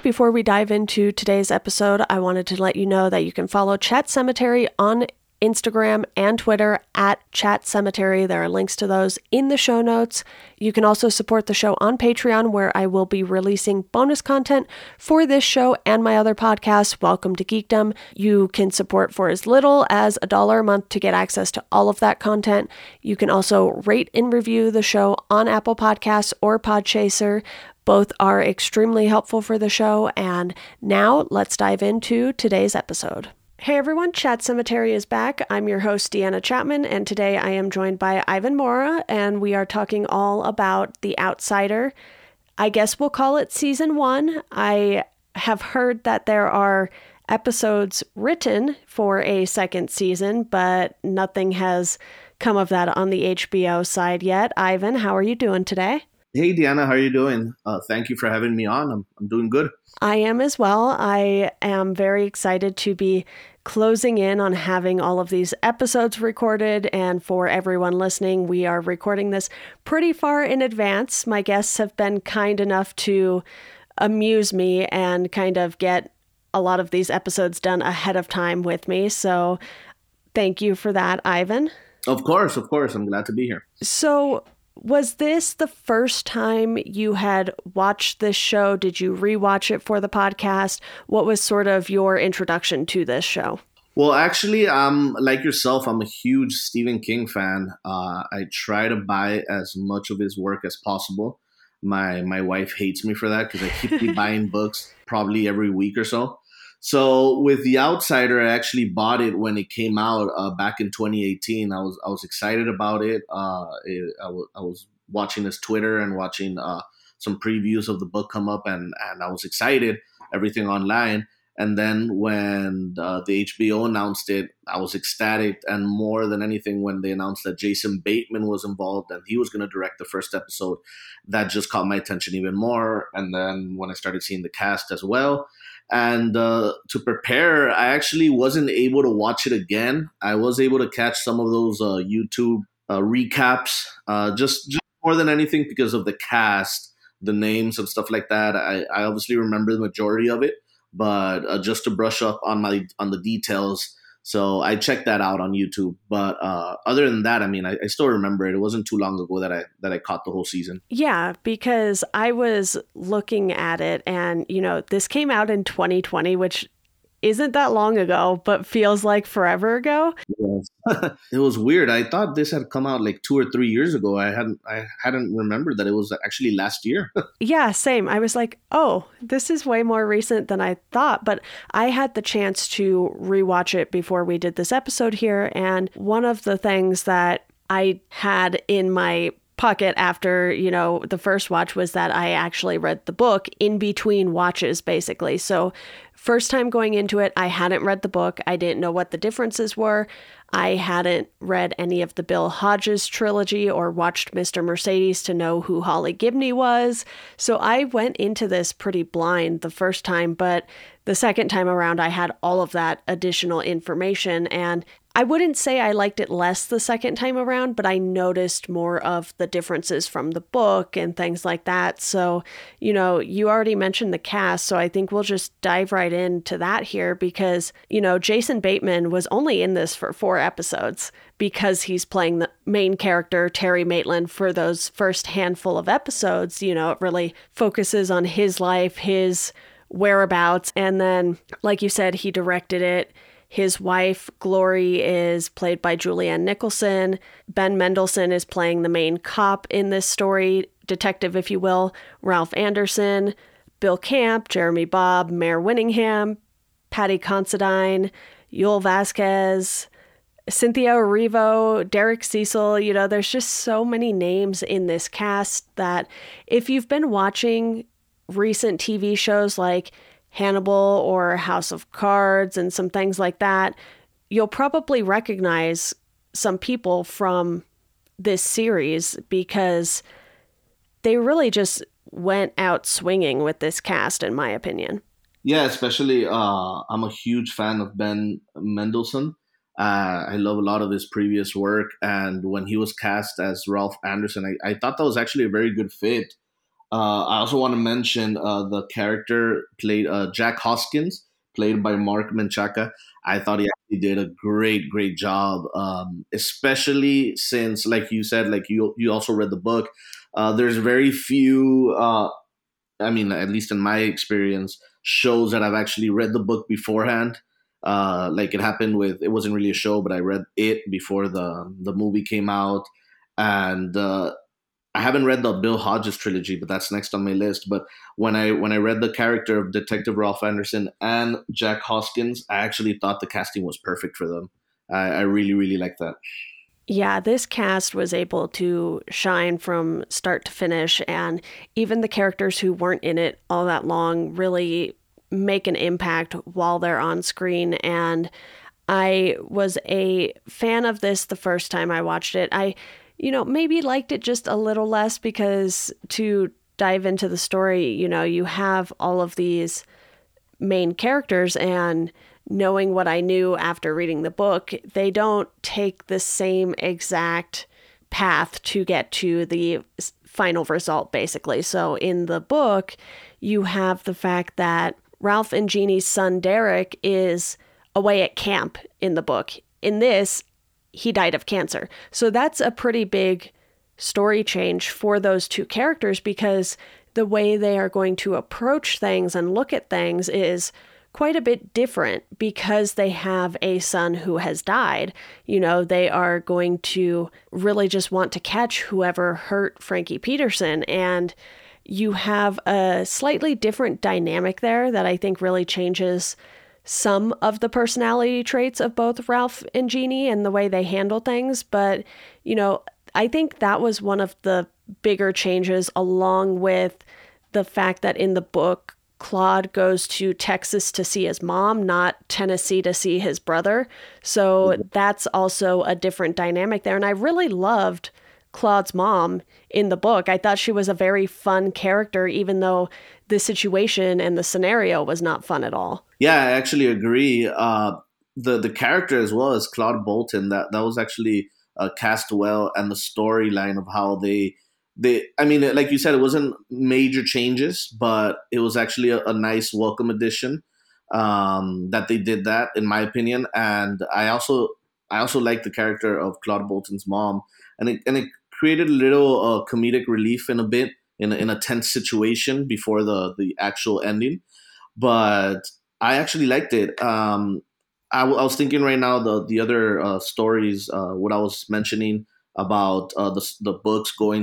before we dive into today's episode, I wanted to let you know that you can follow Chat Cemetery on Instagram and Twitter at Chat Cemetery. There are links to those in the show notes. You can also support the show on Patreon, where I will be releasing bonus content for this show and my other podcast, Welcome to Geekdom. You can support for as little as $1 a month to get access to all of that content. You can also rate and review the show on Apple Podcasts or Podchaser. Both are extremely helpful for the show. And now let's dive into today's episode. Hey everyone, Chat Cemetery is back. I'm your host, Deanna Chapman, and today I am joined by Ivan Mora, and we are talking all about The Outsider. I guess we'll call it Season 1. I have heard that there are episodes written for a second season, but nothing has come of that on the HBO side yet. Ivan, how are you doing today? Hey, Deanna, how are you doing? Thank you for having me on. I'm doing good. I am as well. I am very excited to be closing in on having all of these episodes recorded. And for everyone listening, we are recording this pretty far in advance. My guests have been kind enough to amuse me and kind of get a lot of these episodes done ahead of time with me. So thank you for that, Ivan. Of course. I'm glad to be here. So was this the first time you had watched this show? Did you rewatch it for the podcast? What was sort of your introduction to this show? Well, actually, like yourself, I'm a huge Stephen King fan. I try to buy as much of his work as possible. My wife hates me for that because I keep buying books probably every week or so. So with The Outsider, I actually bought it when it came out back in 2018. I was excited about it. I was watching his Twitter and watching some previews of the book come up, and I was excited, everything online. And then when the HBO announced it, I was ecstatic. And more than anything, when they announced that Jason Bateman was involved and he was going to direct the first episode, that just caught my attention even more. And then when I started seeing the cast as well, and to prepare, I actually wasn't able to watch it again. I was able to catch some of those YouTube recaps, just more than anything because of the cast, the names and stuff like that. I obviously remember the majority of it, but just to brush up on the details. So I checked that out on YouTube. But other than that, I mean, I still remember it. It wasn't too long ago that I caught the whole season. Yeah, because I was looking at it and, this came out in 2020, which isn't that long ago, but feels like forever ago. Yes. It was weird. I thought this had come out like 2 or 3 years ago. I hadn't remembered that it was actually last year. Yeah, same. I was like, oh, this is way more recent than I thought. But I had the chance to rewatch it before we did this episode here. And one of the things that I had in my pocket after, the first watch was that I actually read the book in between watches, basically. So first time going into it, I hadn't read the book. I didn't know what the differences were. I hadn't read any of the Bill Hodges trilogy or watched Mr. Mercedes to know who Holly Gibney was. So I went into this pretty blind the first time, but the second time around, I had all of that additional information. And I wouldn't say I liked it less the second time around, but I noticed more of the differences from the book and things like that. So, you already mentioned the cast, so I think we'll just dive right into that here because, Jason Bateman was only in this for 4 episodes because he's playing the main character, Terry Maitland, for those first handful of episodes. It really focuses on his life, his whereabouts. And then, like you said, he directed it. His wife, Glory, is played by Julianne Nicholson. Ben Mendelsohn is playing the main cop in this story, detective, if you will. Ralph Anderson, Bill Camp, Jeremy Bobb, Mare Winningham, Patty Considine, Yul Vasquez, Cynthia Erivo, Derek Cecil. There's just so many names in this cast that if you've been watching recent TV shows like Hannibal or House of Cards and some things like that, you'll probably recognize some people from this series because they really just went out swinging with this cast, in my opinion. Yeah, especially I'm a huge fan of Ben Mendelsohn. I love a lot of his previous work. And when he was cast as Ralph Anderson, I thought that was actually a very good fit. I also want to mention the character played Jack Hoskins, played by Mark Menchaca. I thought he actually did a great job, especially since, like you said, like you also read the book. There's very few. I mean, at least in my experience, shows that I've actually read the book beforehand. Like it happened with, it wasn't really a show, but I read it before the movie came out, and I haven't read the Bill Hodges trilogy, but that's next on my list. But when I read the character of Detective Ralph Anderson and Jack Hoskins, I actually thought the casting was perfect for them. I really like that. Yeah, this cast was able to shine from start to finish, and even the characters who weren't in it all that long really make an impact while they're on screen. And I was a fan of this the first time I watched it. I, maybe liked it just a little less because to dive into the story, you have all of these main characters, and knowing what I knew after reading the book, they don't take the same exact path to get to the final result, basically. So in the book, you have the fact that Ralph and Jeannie's son Derek is away at camp in the book. In this, he died of cancer. So that's a pretty big story change for those two characters, because the way they are going to approach things and look at things is quite a bit different because they have a son who has died. They are going to really just want to catch whoever hurt Frankie Peterson. And you have a slightly different dynamic there that I think really changes some of the personality traits of both Ralph and Jeannie and the way they handle things. But, I think that was one of the bigger changes, along with the fact that in the book, Claude goes to Texas to see his mom, not Tennessee to see his brother. So that's also a different dynamic there. And I really loved Claude's mom in the book. I thought she was a very fun character, even though the situation and the scenario was not fun at all. Yeah, I actually agree. The character as well as Claude Bolton, that was actually cast well, and the storyline of how they I mean, like you said, it wasn't major changes, but it was actually a nice welcome addition, that they did that, in my opinion. And I also like the character of Claude Bolton's mom, and it created a little comedic relief in a bit, in a tense situation before the actual ending. But I actually liked it. I was thinking right now, the other stories, what I was mentioning about the books going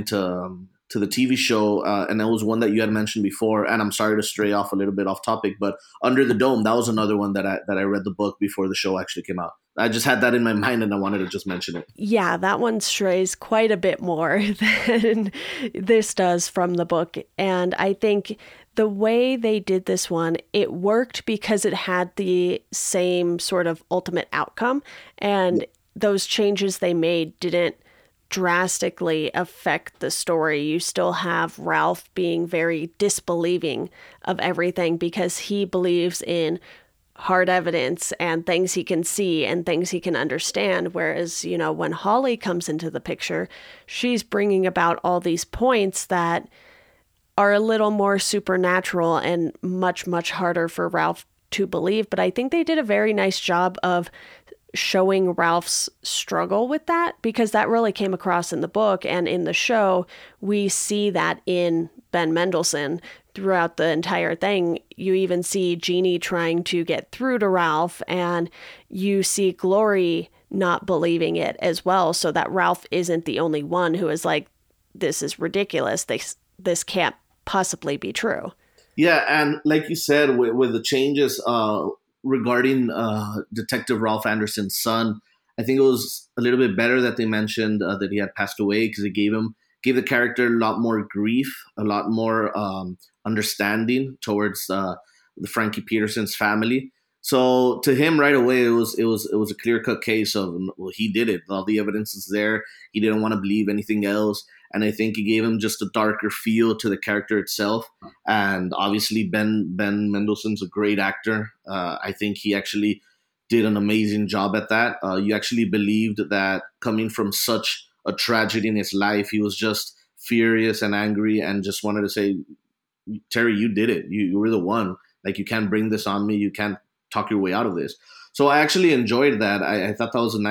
to the TV show, and that was one that you had mentioned before. And I'm sorry to stray off a little bit off topic, but Under the Dome, that was another one that I read the book before the show actually came out. I just had that in my mind, and I wanted to just mention it. Yeah, that one strays quite a bit more than this does from the book. And I think the way they did this one, it worked because it had the same sort of ultimate outcome. And those changes they made didn't drastically affect the story. You still have Ralph being very disbelieving of everything because he believes in hard evidence and things he can see and things he can understand. Whereas, when Holly comes into the picture, she's bringing about all these points that are a little more supernatural and much harder for Ralph to believe. But I think they did a very nice job of showing Ralph's struggle with that, because that really came across in the book, and in the show we see that in Ben Mendelsohn throughout the entire thing. You even see Jeannie trying to get through to Ralph, and you see Glory not believing it as well, so that Ralph isn't the only one who is like, this is ridiculous, this can't possibly be true. Yeah, and like you said, with the changes regarding Detective Ralph Anderson's son, I think it was a little bit better that they mentioned that he had passed away, because it gave the character a lot more grief, a lot more understanding towards the Frankie Peterson's family. So to him, right away, it was a clear cut case of, well, he did it. All the evidence is there. He didn't want to believe anything else, and I think it gave him just a darker feel to the character itself. And obviously, Ben Mendelsohn's a great actor. I think he actually did an amazing job at that. You actually believed that, coming from such a tragedy in his life, he was just furious and angry and just wanted to say, Terry, you did it. You were the one. Like, you can't bring this on me. You can't talk your way out of this. So I actually enjoyed that. I thought that was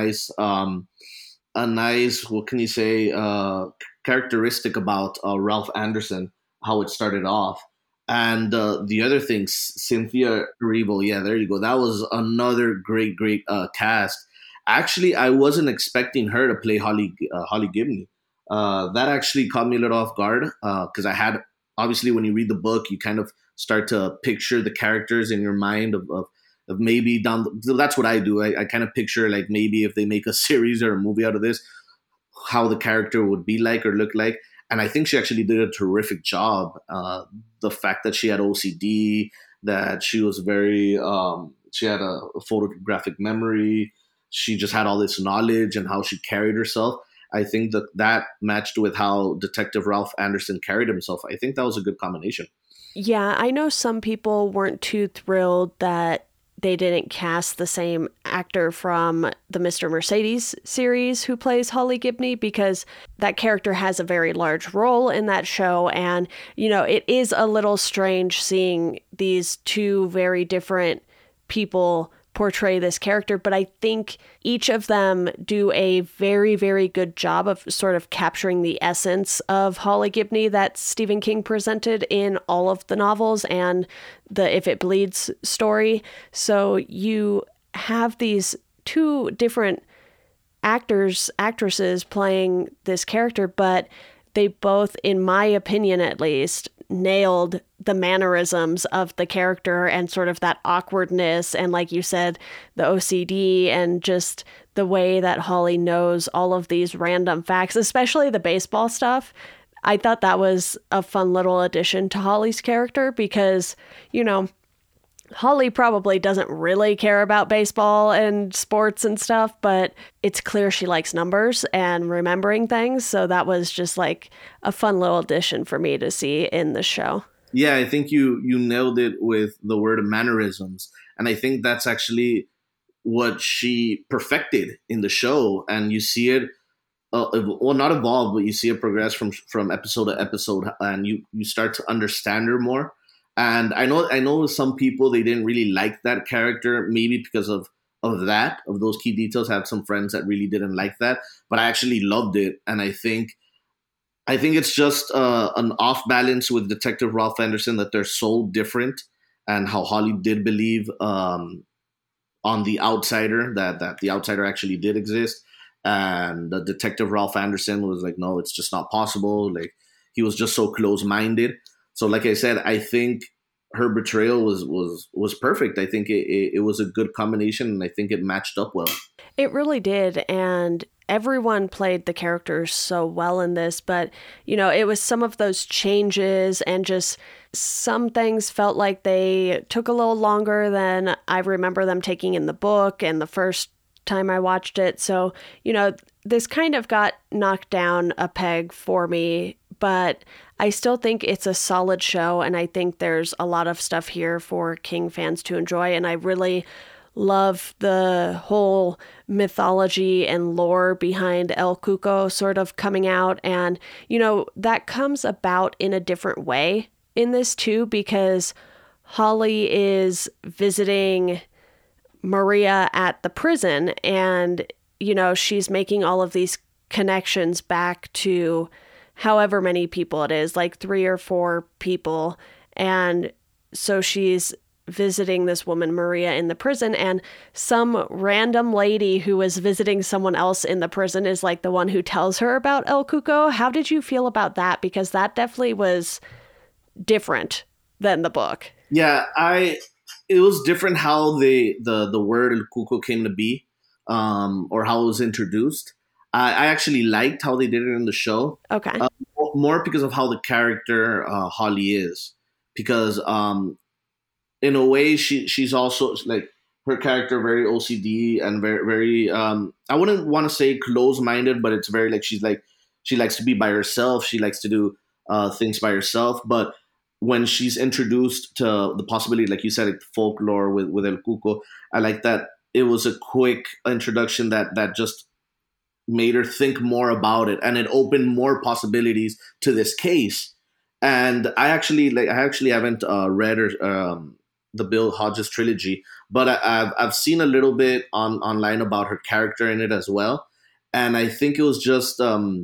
a nice, what can you say, characteristic about Ralph Anderson, how it started off. And the other thing, Cynthia Erivo, yeah, there you go. That was another great cast. Actually, I wasn't expecting her to play Holly Gibney. That actually caught me a little off guard because I had, obviously, when you read the book, you kind of start to picture the characters in your mind of maybe that's what I do. I kind of picture, like, maybe if they make a series or a movie out of this, how the character would be like or look like. And I think she actually did a terrific job. The fact that she had OCD, that she was she had a photographic memory, she just had all this knowledge and how she carried herself. I think that matched with how Detective Ralph Anderson carried himself. I think that was a good combination. Yeah, I know some people weren't too thrilled that they didn't cast the same actor from the Mr. Mercedes series who plays Holly Gibney, because that character has a very large role in that show. And, it is a little strange seeing these two very different people portray this character, but I think each of them do a very, very good job of sort of capturing the essence of Holly Gibney that Stephen King presented in all of the novels and the If It Bleeds story. So you have these two different actresses playing this character, but they both, in my opinion at least, nailed the mannerisms of the character and sort of that awkwardness and, like you said, the OCD and just the way that Holly knows all of these random facts, especially the baseball stuff. I thought that was a fun little addition to Holly's character because, Holly probably doesn't really care about baseball and sports and stuff, but it's clear she likes numbers and remembering things. So that was just like a fun little addition for me to see in the show. Yeah, I think you nailed it with the word mannerisms. And I think that's actually what she perfected in the show. And you see it, not evolve, but you see it progress from episode to episode. And you start to understand her more. And I know some people, they didn't really like that character, maybe because of those key details. I have some friends that really didn't like that, but I actually loved it. And I think it's just an off balance with Detective Ralph Anderson, that they're so different, and how Holly did believe on the outsider, that the outsider actually did exist. And the Detective Ralph Anderson was like, no, it's just not possible. Like, he was just so close-minded. So, like I said, I think her betrayal was perfect. I think it was a good combination, and I think it matched up well. It really did, and everyone played the characters so well in this, but, it was some of those changes and just some things felt like they took a little longer than I remember them taking in the book and the first time I watched it. So, this kind of got knocked down a peg for me, but I still think it's a solid show, and I think there's a lot of stuff here for King fans to enjoy, and I really love the whole mythology and lore behind El Cuco sort of coming out, and, that comes about in a different way in this too, because Holly is visiting Maria at the prison, and, she's making all of these connections back to however many people it is, like 3 or 4 people. And so she's visiting this woman, Maria, in the prison, and some random lady who was visiting someone else in the prison is like the one who tells her about El Cuco. How did you feel about that? Because that definitely was different than the book. Yeah, it was different how the word El Cuco came to be, or how it was introduced. I actually liked how they did it in the show. Okay. More because of how the character Holly is. Because in a way, she's also, like, her character very OCD and very, very I wouldn't want to say close-minded, but it's very, like, she likes to be by herself. She likes to do things by herself. But when she's introduced to the possibility, like you said, like, folklore with El Cuco, I like that it was a quick introduction that just made her think more about it, and it opened more possibilities to this case. And I actually haven't read the Bill Hodges trilogy, but I've seen a little bit online about her character in it as well, and I think it was just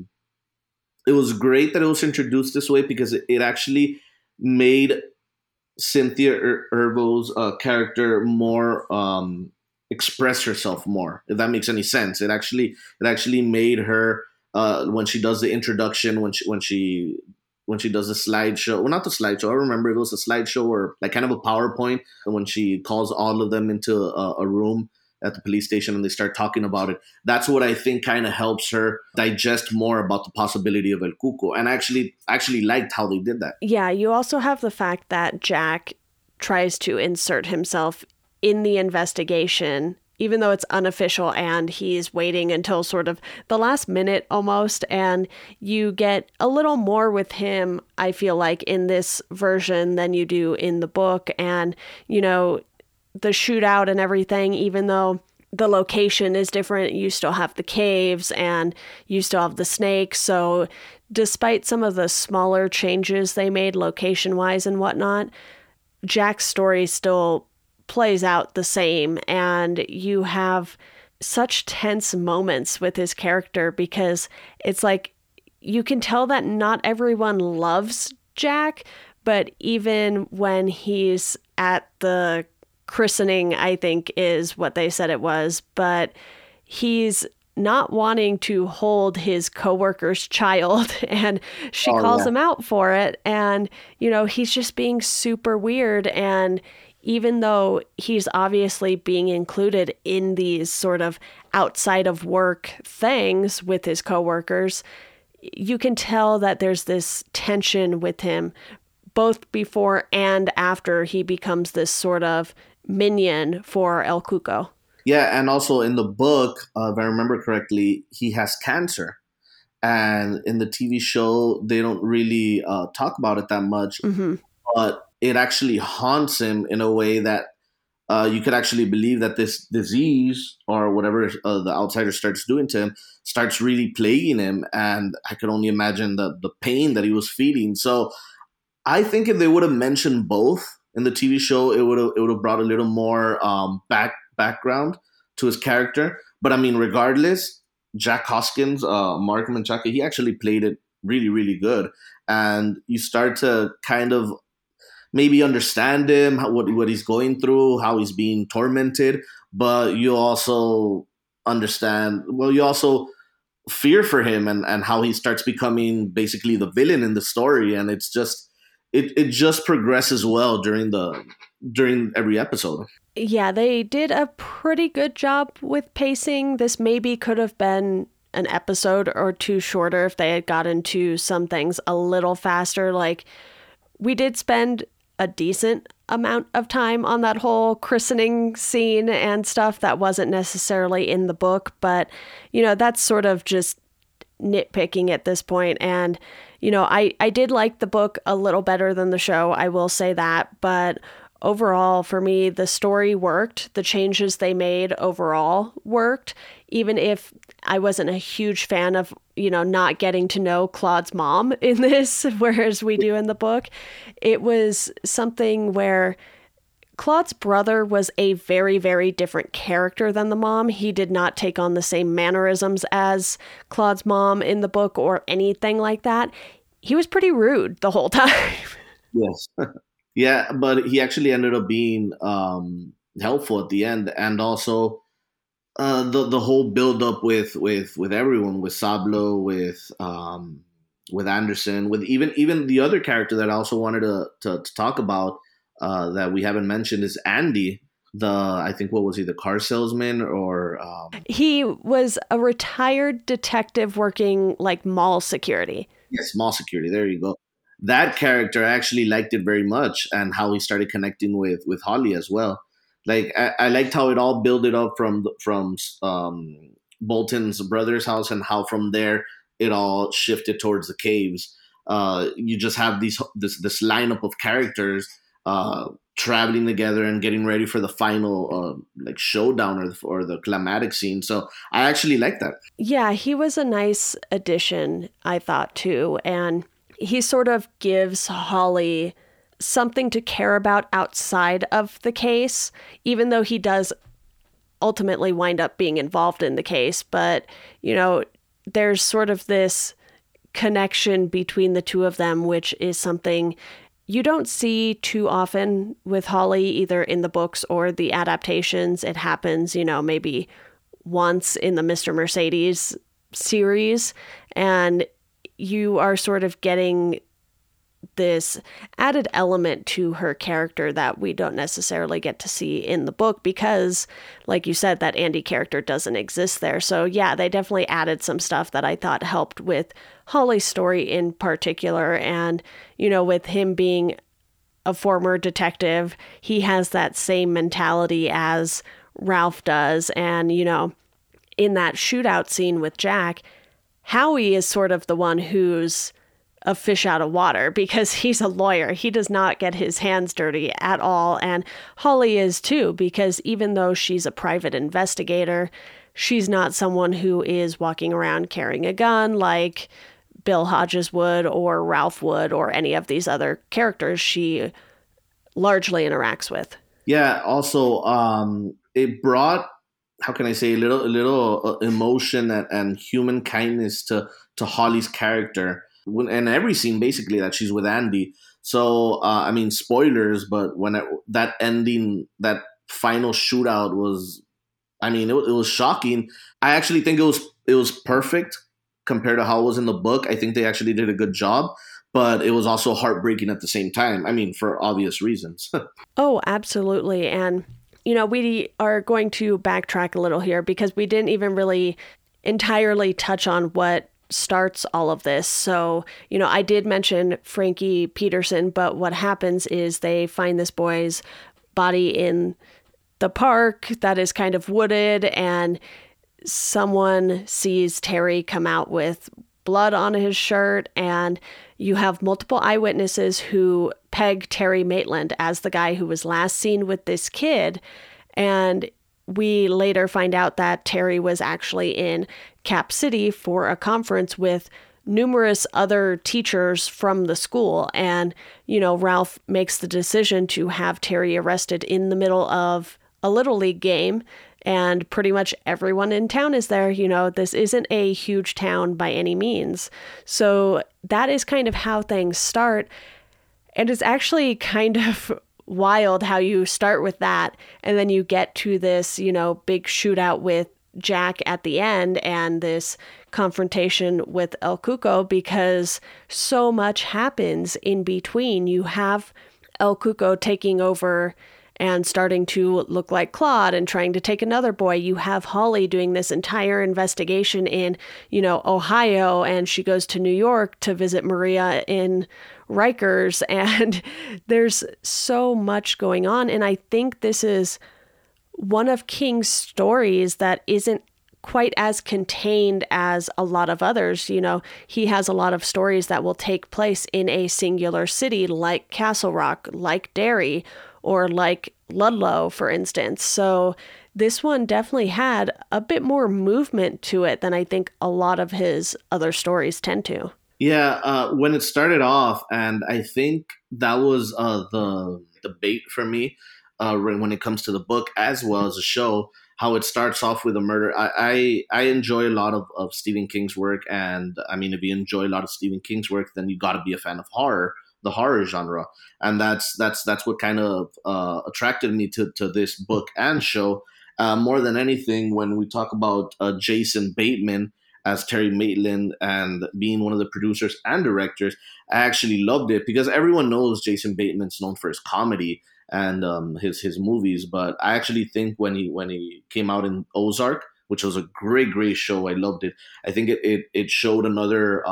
it was great that it was introduced this way, because it actually made Cynthia Erivo's character more express herself more, if that makes any sense. It actually made her, when she does the introduction, when she does the slideshow, well, not the slideshow, I remember it was a slideshow or like kind of a PowerPoint, and when she calls all of them into a room at the police station and they start talking about it, that's what I think kind of helps her digest more about the possibility of El Cuco. And I actually liked how they did that. Yeah, you also have the fact that Jack tries to insert himself in the investigation, even though it's unofficial, and he's waiting until sort of the last minute almost. And you get a little more with him, I feel like, in this version than you do in the book. And, you know, the shootout and everything, even though the location is different, you still have the caves and you still have the snakes. So despite some of the smaller changes they made location-wise and whatnot, Jack's story still plays out the same, and you have such tense moments with his character, because it's like you can tell that not everyone loves Jack, but even when he's at the christening, I think is what they said it was, but he's not wanting to hold his coworker's child, and she calls him out for it, and you know, he's just being super weird. And even though he's obviously being included in these sort of outside of work things with his coworkers, you can tell that there's this tension with him both before and after he becomes this sort of minion for El Cuco. Yeah, and also in the book, if I remember correctly, he has cancer. And in the TV show, they don't really talk about it that much. Mm-hmm. But it actually haunts him in a way that you could actually believe that this disease or whatever the outsider starts doing to him starts really plaguing him. And I could only imagine the pain that he was feeling. So I think if they would have mentioned both in the TV show, it would have brought a little more background to his character. But I mean, regardless, Jack Hoskins, Mark Menchaca, he actually played it really, really good. And you start to kind of maybe understand him, what he's going through, how he's being tormented. But you also understand, well, you also fear for him and how he starts becoming basically the villain in the story. And it's just, it just progresses well during every episode. Yeah, they did a pretty good job with pacing. This maybe could have been an episode or two shorter if they had gotten to some things a little faster. Like, we did spend a decent amount of time on that whole christening scene and stuff that wasn't necessarily in the book, but, you know, that's sort of just nitpicking at this point. And, you know, I did like the book a little better than the show, I will say that, but overall, for me, the story worked. The changes they made overall worked, even if I wasn't a huge fan of, you know, not getting to know Claude's mom in this, whereas we do in the book. It was something where Claude's brother was a very, very different character than the mom. He did not take on the same mannerisms as Claude's mom in the book or anything like that. He was pretty rude the whole time. Yes. Yeah, but he actually ended up being helpful at the end, and also the whole build up with everyone, with Sablo, with Anderson, with even the other character that I also wanted to talk about that we haven't mentioned is Andy. I think, what was he, the car salesman, or he was a retired detective working like mall security. Yes, mall security. There you go. That character, I actually liked it very much, and how he started connecting with Holly as well. Like, I liked how it all builded up from Bolton's brother's house, and how from there it all shifted towards the caves. You just have this lineup of characters traveling together and getting ready for the final like showdown or the climatic scene. So I actually like that. Yeah, he was a nice addition, I thought too. And he sort of gives Holly something to care about outside of the case, even though he does ultimately wind up being involved in the case. But, you know, there's sort of this connection between the two of them, which is something you don't see too often with Holly, either in the books or the adaptations. It happens, you know, maybe once in the Mr. Mercedes series, and you are sort of getting this added element to her character that we don't necessarily get to see in the book because, like you said, that Andy character doesn't exist there. So yeah, they definitely added some stuff that I thought helped with Holly's story in particular. And, you know, with him being a former detective, he has that same mentality as Ralph does. And, you know, in that shootout scene with Jack, Howie is sort of the one who's a fish out of water because he's a lawyer. He does not get his hands dirty at all. And Holly is too, because even though she's a private investigator, she's not someone who is walking around carrying a gun like Bill Hodges would or Ralph would or any of these other characters she largely interacts with. Yeah. Also, it brought, how can I say, a little emotion and human kindness to Holly's character in every scene basically that she's with Andy. So I mean, spoilers, but when that ending, that final shootout was, I mean, it was shocking. I actually think it was perfect compared to how it was in the book. I think they actually did a good job, but it was also heartbreaking at the same time. I mean, for obvious reasons. Oh, absolutely. And, you know, we are going to backtrack a little here because we didn't even really entirely touch on what starts all of this. So, you know, I did mention Frankie Peterson, but what happens is they find this boy's body in the park that is kind of wooded, and someone sees Terry come out with blood on his shirt, and you have multiple eyewitnesses who peg Terry Maitland as the guy who was last seen with this kid. And we later find out that Terry was actually in Cap City for a conference with numerous other teachers from the school. And, you know, Ralph makes the decision to have Terry arrested in the middle of a Little League game. And pretty much everyone in town is there. You know, this isn't a huge town by any means. So that is kind of how things start. And it's actually kind of wild how you start with that and then you get to this, you know, big shootout with Jack at the end and this confrontation with El Cuco, because so much happens in between. You have El Cuco taking over and starting to look like Claude and trying to take another boy. You have Holly doing this entire investigation in, you know, Ohio, and she goes to New York to visit Maria in Rikers, and there's so much going on. And I think this is one of King's stories that isn't quite as contained as a lot of others. You know, he has a lot of stories that will take place in a singular city, like Castle Rock, like Derry, or like Ludlow, for instance. So this one definitely had a bit more movement to it than I think a lot of his other stories tend to. Yeah, when it started off, and I think that was the debate for me when it comes to the book as well as the show, how it starts off with a murder. I enjoy a lot of Stephen King's work, and I mean, if you enjoy a lot of Stephen King's work, then you got to be a fan of horror, the horror genre, and that's what kind of attracted me to this book and show more than anything. When we talk about Jason Bateman as Terry Maitland and being one of the producers and directors, I actually loved it because everyone knows Jason Bateman's known for his comedy and his movies, but I actually think when he came out in Ozark, which was a great show, I loved it. I think it showed another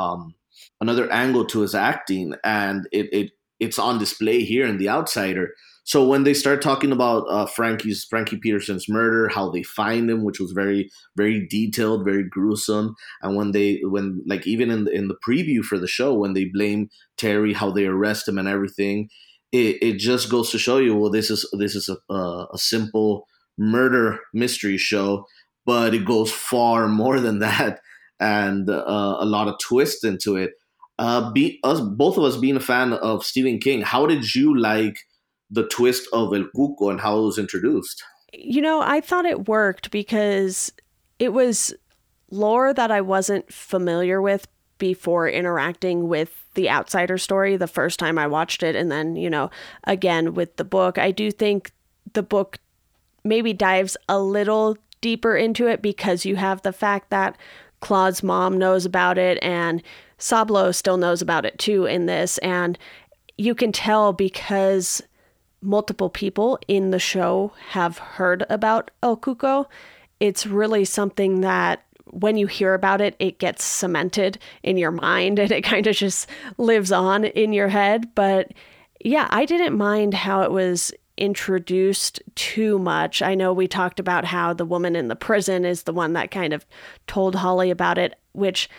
angle to his acting, and it's on display here in The Outsider. So when they start talking about Frankie Peterson's murder, how they find him, which was very very detailed, very gruesome, and when like even in the preview for the show, when they blame Terry, how they arrest him and everything, it just goes to show you, well, this is a simple murder mystery show, but it goes far more than that, and a lot of twist into it. Both of us being a fan of Stephen King, how did you like the twist of El Cuco and how it was introduced? I thought it worked because it was lore that I wasn't familiar with before interacting with the Outsider story the first time I watched it. And then, again with the book, I do think the book maybe dives a little deeper into it because you have the fact that Claude's mom knows about it and Sablo still knows about it too in this. And you can tell because multiple people in the show have heard about El Cuco. It's really something that when you hear about it, it gets cemented in your mind and it kind of just lives on in your head. But yeah, I didn't mind how it was introduced too much. I know we talked about how the woman in the prison is the one that kind of told Holly about it, which,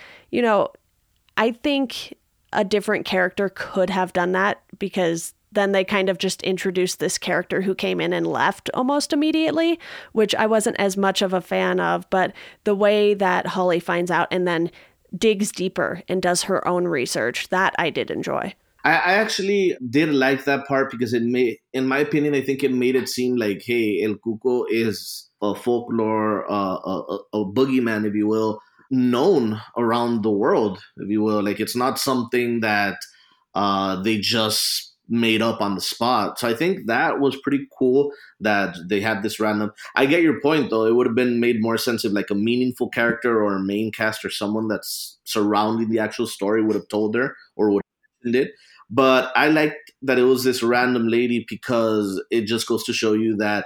I think a different character could have done that because then they kind of just introduced this character who came in and left almost immediately, which I wasn't as much of a fan of. But the way that Holly finds out and then digs deeper and does her own research, that I did enjoy. I actually did like that part because it made, in my opinion, I think it made it seem like, hey, El Cuco is a folklore, a boogeyman, if you will, known around the world, if you will. Like, it's not something that they just made up on the spot. So I think that was pretty cool that they had this random. I get your point, though. It would have been made more sense if like a meaningful character or a main cast or someone that's surrounding the actual story would have told her or would have mentioned it. But I liked that it was this random lady because it just goes to show you that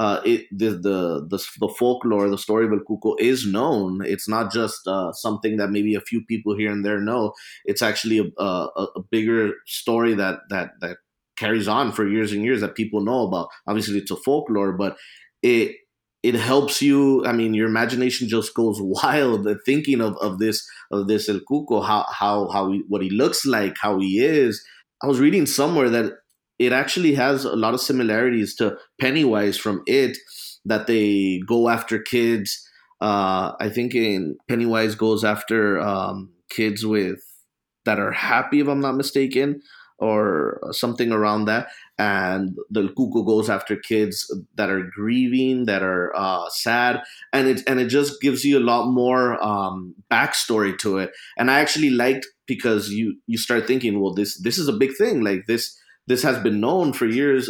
the folklore, the story of El Cuco is known. It's not just something that maybe a few people here and there know. It's actually a bigger story that carries on for years and years that people know about. Obviously, it's a folklore, but it helps you. I mean, your imagination just goes wild thinking of this El Cuco, what he looks like, how he is. I was reading somewhere that it actually has a lot of similarities to Pennywise from It, that they go after kids. I think in Pennywise goes after kids that are happy, if I'm not mistaken, or something around that. And the Cuco goes after kids that are grieving, that are sad, and it just gives you a lot more backstory to it. And I actually liked because you start thinking, well, this is a big thing. Like this has been known for years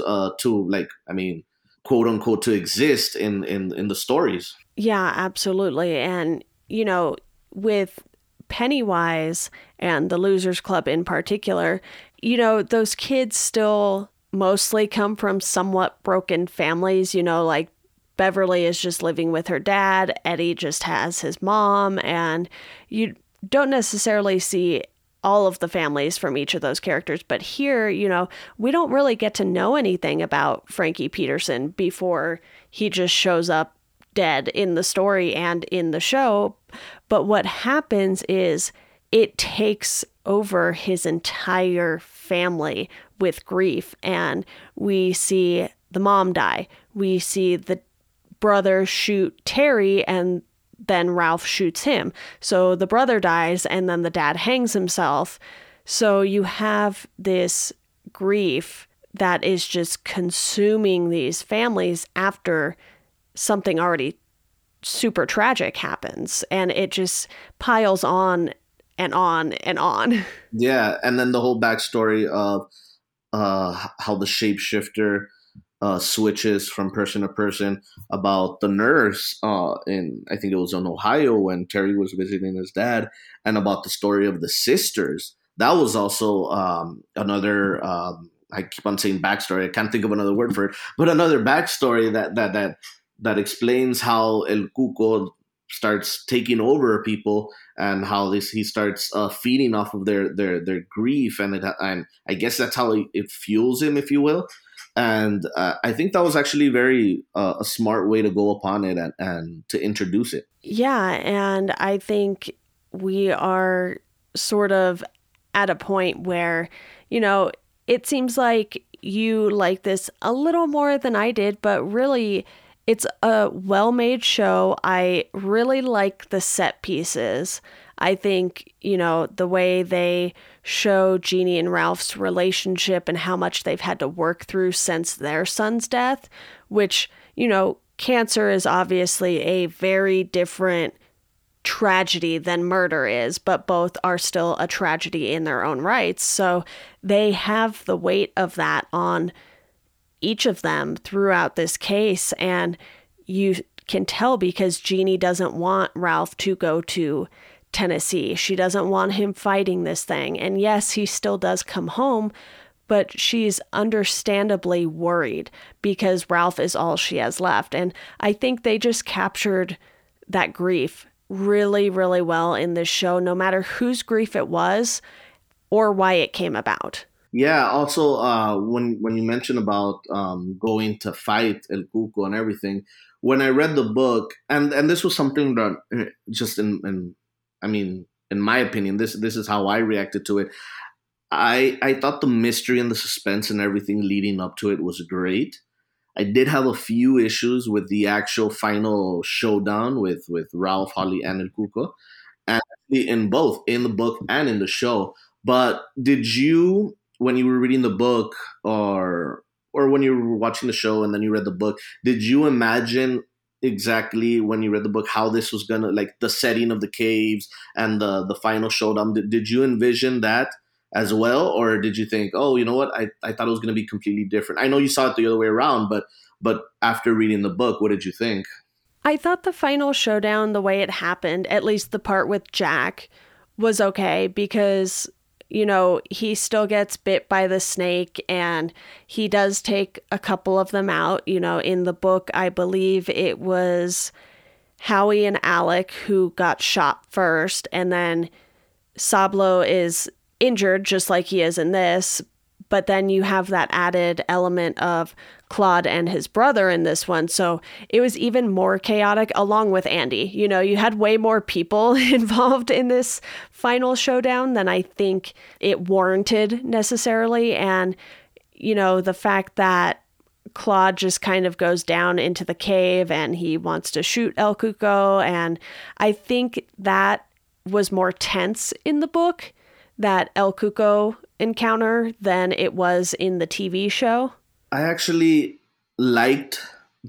quote unquote, to exist in the stories. Yeah, absolutely. And, with Pennywise and the Losers Club in particular, those kids still mostly come from somewhat broken families, like Beverly is just living with her dad, Eddie just has his mom, and you don't necessarily see all of the families from each of those characters. But here, we don't really get to know anything about Frankie Peterson before he just shows up dead in the story and in the show. But what happens is it takes over his entire family with grief. And we see the mom die. We see the brother shoot Terry, and then Ralph shoots him. So the brother dies and then the dad hangs himself. So you have this grief that is just consuming these families after something already super tragic happens. And it just piles on and on and on. Yeah. And then the whole backstory of how the shapeshifter switches from person to person, about the nurse in, I think it was in Ohio when Terry was visiting his dad, and about the story of the sisters. That was also another, I keep on saying backstory, I can't think of another word for it, but another backstory that explains how El Cuco starts taking over people and how he starts feeding off of their grief, and I guess that's how it fuels him, if you will. And I think that was actually very a smart way to go upon it and to introduce it. Yeah, and I think we are sort of at a point where, it seems like, you like this a little more than I did, but really it's a well-made show. I really like the set pieces. I think, the way they show Jeannie and Ralph's relationship and how much they've had to work through since their son's death, which, cancer is obviously a very different tragedy than murder is, but both are still a tragedy in their own rights. So they have the weight of that on each of them throughout this case. And you can tell because Jeannie doesn't want Ralph to go to Tennessee. She doesn't want him fighting this thing. And yes, he still does come home, but she's understandably worried because Ralph is all she has left. And I think they just captured that grief really, really well in this show, no matter whose grief it was or why it came about. Yeah. Also, when you mentioned about going to fight El Cuco and everything, when I read the book, and this was something that just in my opinion, this is how I reacted to it. I thought the mystery and the suspense and everything leading up to it was great. I did have a few issues with the actual final showdown with Ralph, Holly, and El Cuco, and in both in the book and in the show. But did you, when you were reading the book, or when you were watching the show and then you read the book, did you imagine exactly when you read the book how this was gonna, like the setting of the caves and the final showdown? Did you envision that as well, or did you think, oh, you know what, I thought it was going to be completely different? I know you saw it the other way around, but after reading the book, what did you think? I thought the final showdown, the way it happened, at least the part with Jack, was okay because, he still gets bit by the snake and he does take a couple of them out. In the book, I believe it was Howie and Alec who got shot first, and then Sablo is injured just like he is in this, but then you have that added element of Claude and his brother in this one. So it was even more chaotic along with Andy. You had way more people involved in this final showdown than I think it warranted necessarily. And, the fact that Claude just kind of goes down into the cave and he wants to shoot El Cuco. And I think that was more tense in the book, that El Cuco encounter, than it was in the TV show. I actually liked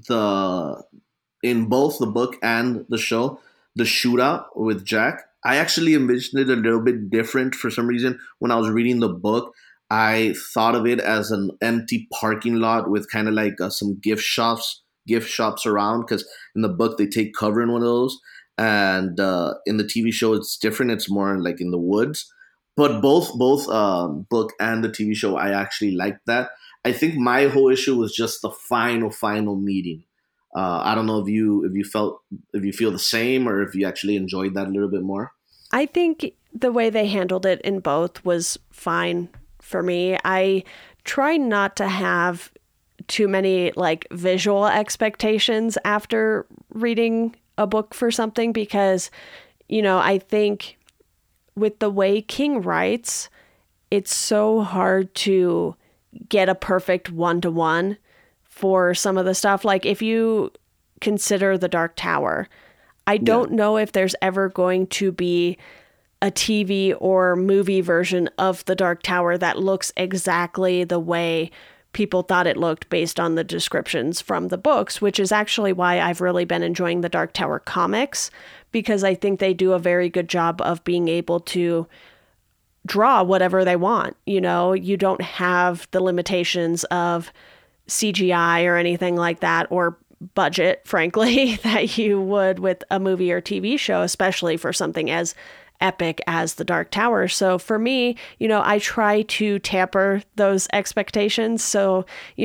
in both the book and the show, the shootout with Jack. I actually envisioned it a little bit different for some reason. When I was reading the book, I thought of it as an empty parking lot with kind of like some gift shops around, because in the book they take cover in one of those, and in the TV show it's different. It's more like in the woods. But both book and the TV show, I actually liked that. I think my whole issue was just the final meeting. I don't know if you feel the same, or if you actually enjoyed that a little bit more. I think the way they handled it in both was fine for me. I try not to have too many like visual expectations after reading a book for something, because, I think with the way King writes, it's so hard to get a perfect one-to-one for some of the stuff. Like if you consider The Dark Tower, I don't know if there's ever going to be a TV or movie version of The Dark Tower that looks exactly the way people thought it looked based on the descriptions from the books, which is actually why I've really been enjoying the Dark Tower comics, because I think they do a very good job of being able to draw whatever they want. You don't have the limitations of CGI or anything like that, or budget, frankly, that you would with a movie or TV show, especially for something as epic as The Dark Tower. So for me, I try to tamper those expectations. So,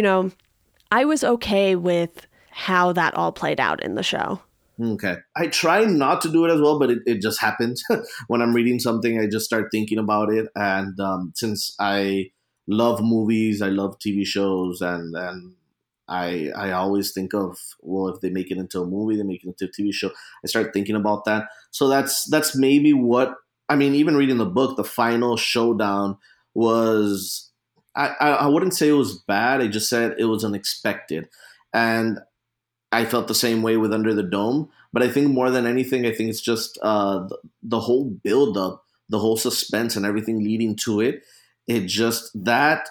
I was okay with how that all played out in the show. Okay. I try not to do it as well, but it just happens. When I'm reading something, I just start thinking about it. And since I love movies, I love TV shows, and I always think of, well, if they make it into a movie, they make it into a TV show. I start thinking about that. So that's maybe what, even reading the book, the final showdown was I wouldn't say it was bad. I just said it was unexpected. And I felt the same way with Under the Dome. But I think more than anything, I think it's just the whole build up, the whole suspense and everything leading to it. It just that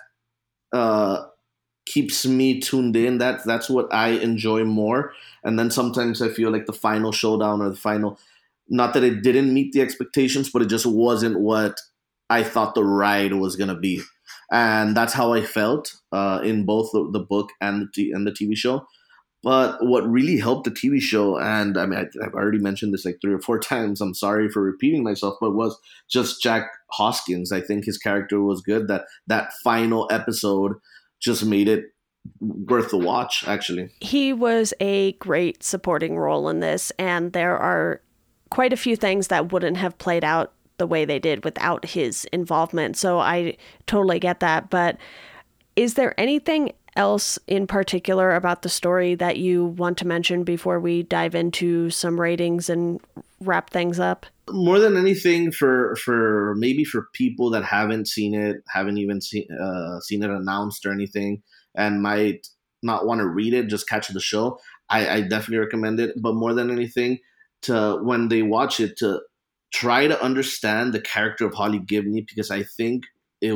keeps me tuned in. That's what I enjoy more. And then sometimes I feel like the final showdown or the final, not that it didn't meet the expectations, but it just wasn't what I thought the ride was gonna be. And that's how I felt in both the book and the TV show. But what really helped the TV show, and I mean, I've already mentioned this like 3 or 4 times. I'm sorry for repeating myself, but was just Jack Hoskins. I think his character was good. That final episode just made it worth the watch, actually. He was a great supporting role in this, and there are quite a few things that wouldn't have played out the way they did without his involvement. So I totally get that. But is there anything else in particular about the story that you want to mention before we dive into some ratings and wrap things up? More than anything, for maybe for people that haven't seen it, haven't even seen it announced or anything, and might not want to read it, just catch the show, I definitely recommend it. But more than anything, to when they watch it, to try to understand the character of Holly Gibney, because I think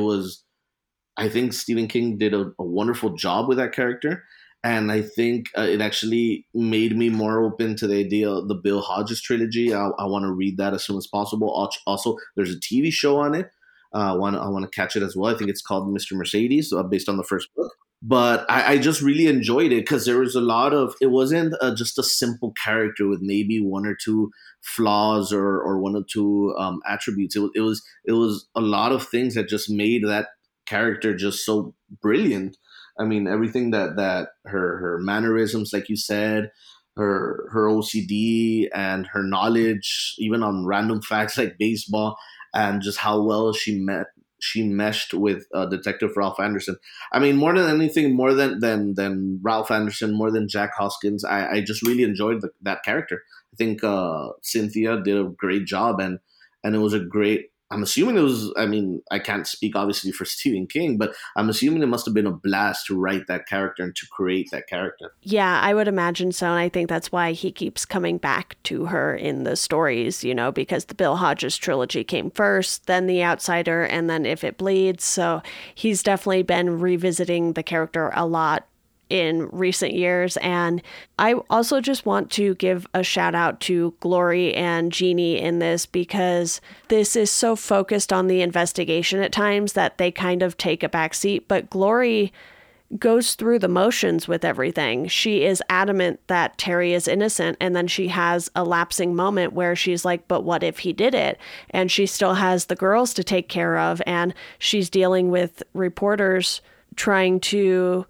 Stephen King did a wonderful job with that character. And I think it actually made me more open to the idea of the Bill Hodges trilogy. I want to read that as soon as possible. Also, there's a TV show on it. I want to catch it as well. I think it's called Mr. Mercedes, based on the first book. But I just really enjoyed it because there was a lot of, it wasn't just a simple character with maybe 1 or 2 flaws or 1 or 2 attributes. It was a lot of things that just made that character just so brilliant. I mean, everything that her mannerisms, like you said, her OCD and her knowledge, even on random facts like baseball, and just how well she meshed with Detective Ralph Anderson. I mean, more than anything, more than Ralph Anderson, more than Jack Hoskins, I just really enjoyed that character. I think Cynthia did a great job, and it was a great. I'm assuming it was, I mean, I can't speak obviously for Stephen King, but I'm assuming it must have been a blast to write that character and to create that character. Yeah, I would imagine so. And I think that's why he keeps coming back to her in the stories, because the Bill Hodges trilogy came first, then The Outsider, and then If It Bleeds. So he's definitely been revisiting the character a lot in recent years. And I also just want to give a shout out to Glory and Jeannie in this, because this is so focused on the investigation at times that they kind of take a back seat. But Glory goes through the motions with everything. She is adamant that Terry is innocent, and then she has a lapsing moment where she's like, but what if he did it? And she still has the girls to take care of, and she's dealing with reporters trying to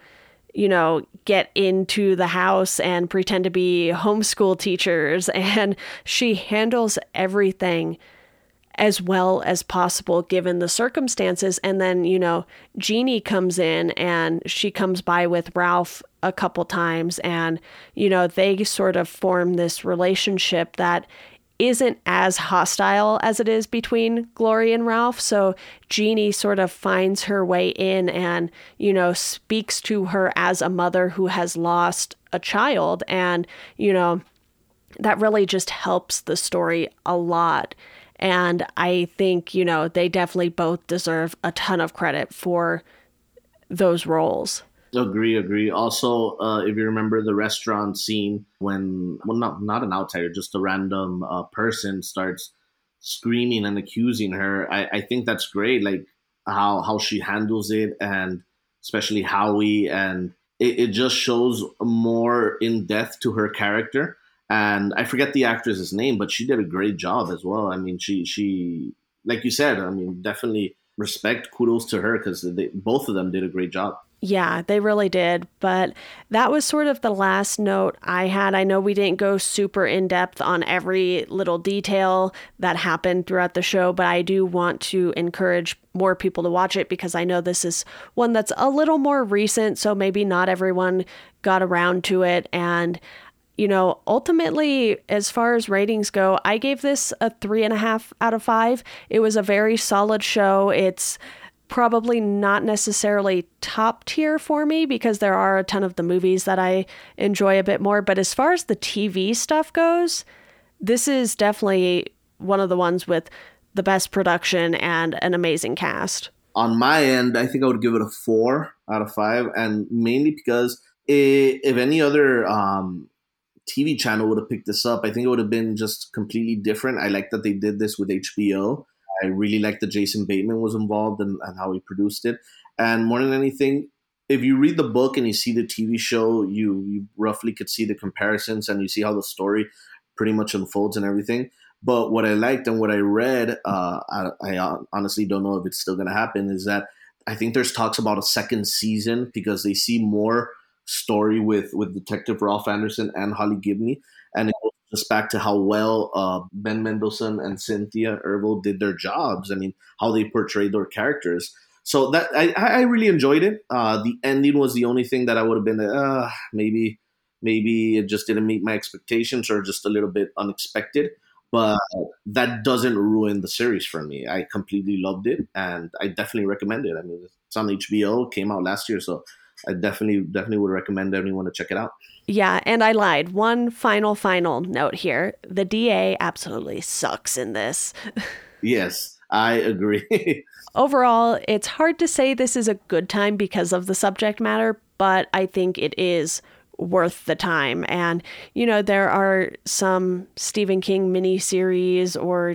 get into the house and pretend to be homeschool teachers. And she handles everything as well as possible given the circumstances. And then, Jeannie comes in and she comes by with Ralph a couple times, and, they sort of form this relationship that isn't as hostile as it is between Glory and Ralph. So Jeannie sort of finds her way in and, speaks to her as a mother who has lost a child. And, that really just helps the story a lot. And I think, they definitely both deserve a ton of credit for those roles. Agree. Also, if you remember the restaurant scene when, not an outsider, just a random person starts screaming and accusing her, I think that's great. Like how she handles it, and especially Howie, and it just shows more in depth to her character. And I forget the actress's name, but she did a great job as well. I mean, she like you said, I mean, definitely respect, kudos to her, because both of them did a great job. Yeah, they really did. But that was sort of the last note I had. I know we didn't go super in depth on every little detail that happened throughout the show, but I do want to encourage more people to watch it, because I know this is one that's a little more recent, so maybe not everyone got around to it. And ultimately, as far as ratings go, I gave this a 3.5 out of 5. It was a very solid show. It's probably not necessarily top tier for me because there are a ton of the movies that I enjoy a bit more. But as far as the TV stuff goes, this is definitely one of the ones with the best production and an amazing cast. On my end, I think I would give it a 4 out of 5, and mainly because if any other TV channel would have picked this up, I think it would have been just completely different. I like that they did this with HBO. I really like that Jason Bateman was involved and how he produced it. And more than anything, if you read the book and you see the TV show, you roughly could see the comparisons and you see how the story pretty much unfolds and everything. But what I liked and what I read, I honestly don't know if it's still going to happen, is that I think there's talks about a second season because they see more story with Detective Ralph Anderson and Holly Gibney. And it goes just back to how well Ben Mendelsohn and Cynthia Erivo did their jobs. I mean, how they portrayed their characters. So that I really enjoyed it. The ending was the only thing that I would have been maybe it just didn't meet my expectations or just a little bit unexpected. But that doesn't ruin the series for me. I completely loved it, and I definitely recommend it. I mean, it's on HBO, came out last year, so I definitely would recommend anyone to check it out. Yeah, and I lied. One final note here. The DA absolutely sucks in this. Yes, I agree. Overall, it's hard to say this is a good time because of the subject matter, but I think it is worth the time. And, you know, there are some Stephen King miniseries or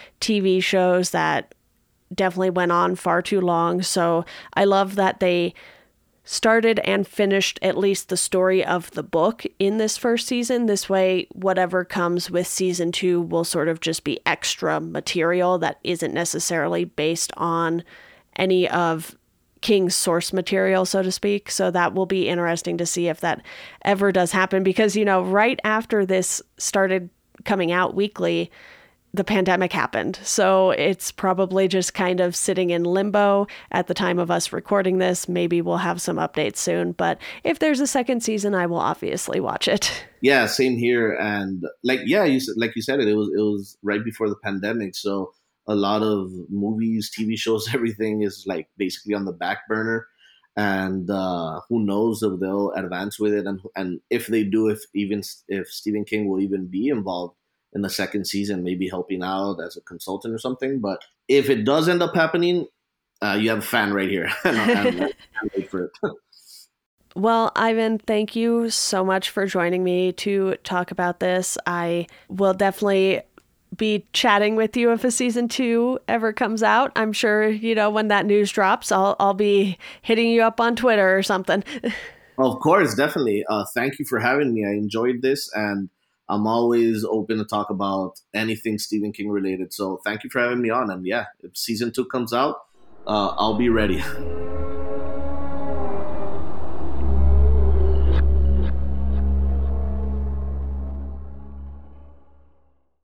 TV shows that definitely went on far too long. So I love that they started and finished at least the story of the book in this first season. This way, whatever comes with season 2 will sort of just be extra material that isn't necessarily based on any of King's source material, so to speak. So that will be interesting to see if that ever does happen because, you know, right after this started coming out weekly, the pandemic happened. So it's probably just kind of sitting in limbo at the time of us recording this. Maybe we'll have some updates soon, but if there's a second season, I will obviously watch it. Yeah, same here. And like you said, it was right before the pandemic. So a lot of movies, TV shows, everything is like basically on the back burner. And who knows if they'll advance with it. And if they do, if Stephen King will even be involved in the second season, maybe helping out as a consultant or something. But if it does end up happening, you have a fan right here. I'm wait for it. Well, Ivan, thank you so much for joining me to talk about this. I will definitely be chatting with you if a season 2 ever comes out. I'm sure, you know, when that news drops, I'll be hitting you up on Twitter or something. Of course, definitely. Thank you for having me. I enjoyed this, and I'm always open to talk about anything Stephen King related. So thank you for having me on. And yeah, if season 2 comes out, I'll be ready.